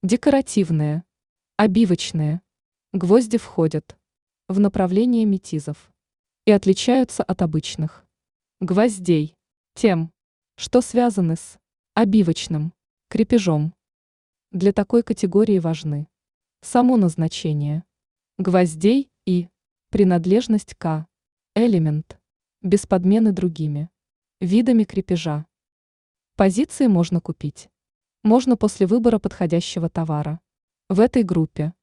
Декоративные, обивочные. Гвозди входят в направление метизов и отличаются от обычных гвоздей тем, что связаны с обивочным крепежом. Для такой категории важны само назначение гвоздей и принадлежность к элемент без подмены другими видами крепежа. Позиции можно купить. Можно после выбора подходящего товара. В этой группе